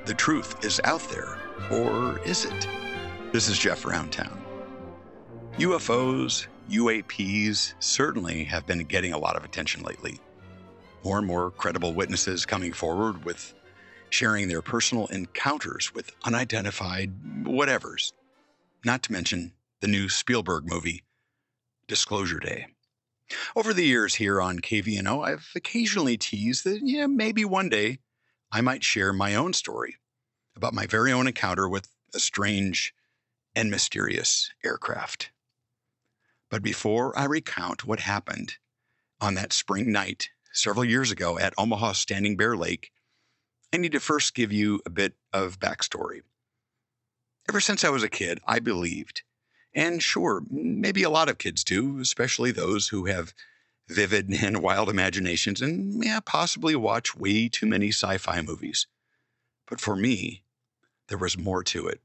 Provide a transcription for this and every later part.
The truth is out there, or is it? This is Jeff Around Town. UFOs, UAPs certainly have been getting a lot of attention lately. More and more credible witnesses coming forward with sharing their personal encounters with unidentified whatevers. Not to mention the new Spielberg movie, Disclosure Day. Over the years here on KVNO, I've occasionally teased that, maybe one day I might share my own story about my very own encounter with a strange and mysterious aircraft. But before I recount what happened on that spring night several years ago at Omaha's Standing Bear Lake, I need to first give you a bit of backstory. Ever since I was a kid, I believed, and sure, maybe a lot of kids do, especially those who have vivid and wild imaginations and possibly watch way too many sci-fi movies. But for me, there was more to it.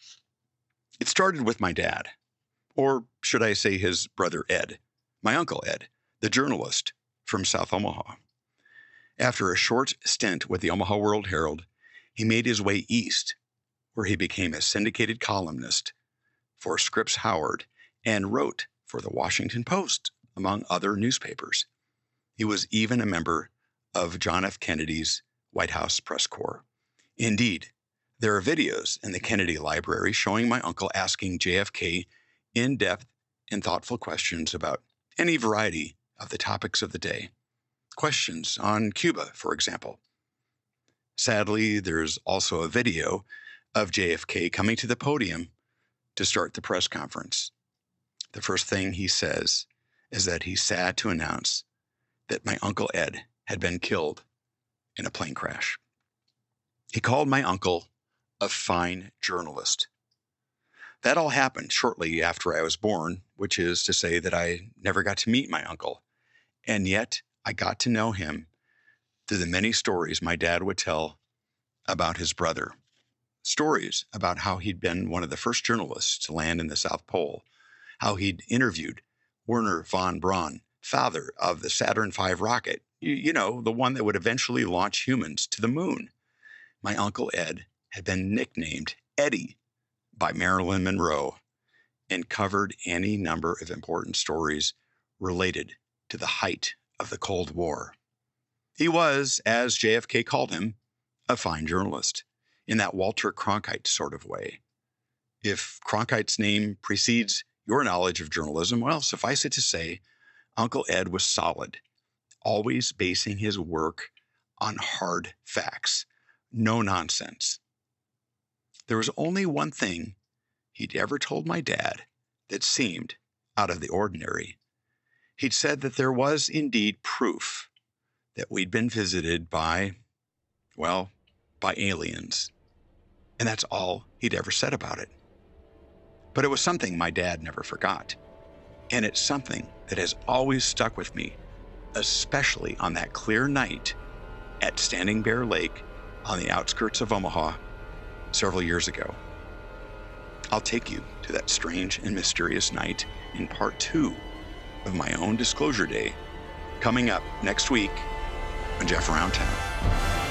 It started with my dad, or should I say his brother Ed, my uncle Ed, the journalist from South Omaha. After a short stint with the Omaha World Herald, he made his way east, where he became a syndicated columnist for Scripps Howard and wrote for the Washington Post, among other newspapers. He was even a member of John F. Kennedy's White House press corps. Indeed, there are videos in the Kennedy Library showing my uncle asking JFK in-depth and thoughtful questions about any variety of the topics of the day. Questions on Cuba, for example. Sadly, there's also a video of JFK coming to the podium to start the press conference. The first thing he says is that he's sad to announce that my Uncle Ed had been killed in a plane crash. He called my uncle a fine journalist. That all happened shortly after I was born, which is to say that I never got to meet my uncle. And yet I got to know him through the many stories my dad would tell about his brother. Stories about how he'd been one of the first journalists to land in the South Pole, how he'd interviewed Wernher von Braun, father of the Saturn V rocket, the one that would eventually launch humans to the moon. My Uncle Ed had been nicknamed Eddie by Marilyn Monroe and covered any number of important stories related to the height of the Cold War. He was, as JFK called him, a fine journalist, in that Walter Cronkite sort of way. If Cronkite's name precedes your knowledge of journalism, well, suffice it to say, Uncle Ed was solid, always basing his work on hard facts, no nonsense. There was only one thing he'd ever told my dad that seemed out of the ordinary. He'd said that there was indeed proof that we'd been visited by aliens. And that's all he'd ever said about it. But it was something my dad never forgot. And it's something that has always stuck with me, especially on that clear night at Standing Bear Lake on the outskirts of Omaha several years ago. I'll take you to that strange and mysterious night in part 2 of my own Disclosure Day, coming up next week on Jeff Around Town.